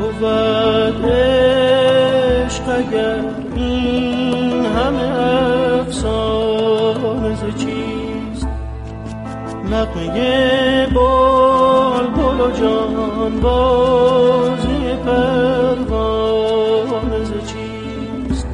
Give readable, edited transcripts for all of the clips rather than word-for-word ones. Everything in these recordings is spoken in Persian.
بود عشق اگر این همه افسانه ز چیست؟ نغمه بلبل و جان بازی پروانه ز چیست؟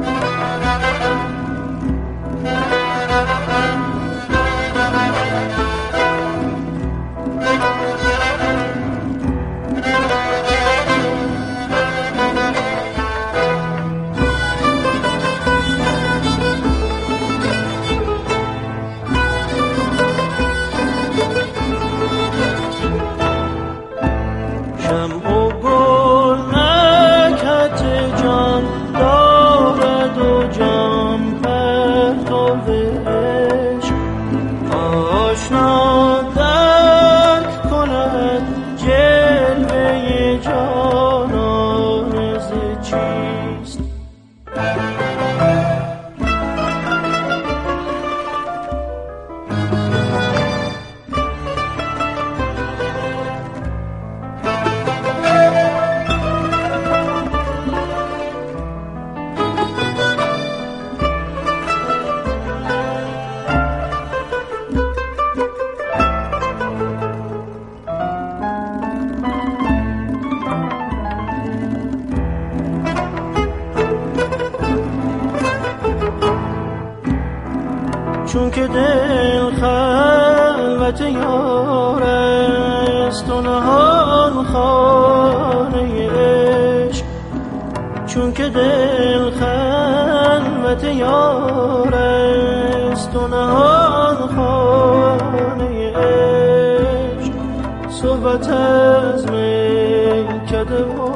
چون که دل خلوت یار است و نهان خانه عشق، چون که دل خلوت یار است و نهان خانه عشق، صحبت از میکده و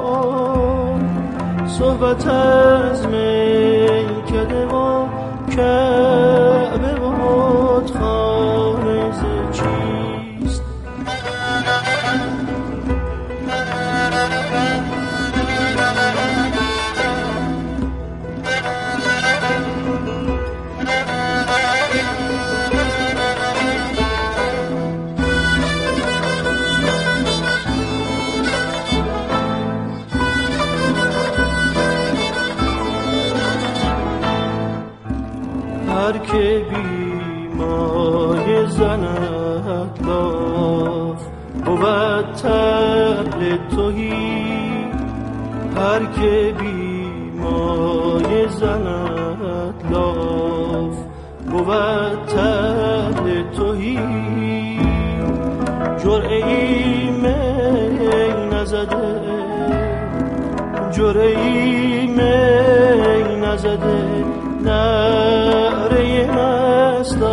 صحبت از میکده و کعبه و بتخانه ز چیست؟ هر که بی مایه زند لاف بود طبل تهی، هر که بی مایه زند لاف بود طبل تهی، جرعه ای می نزده جرعه ای می نزده نعره مستانه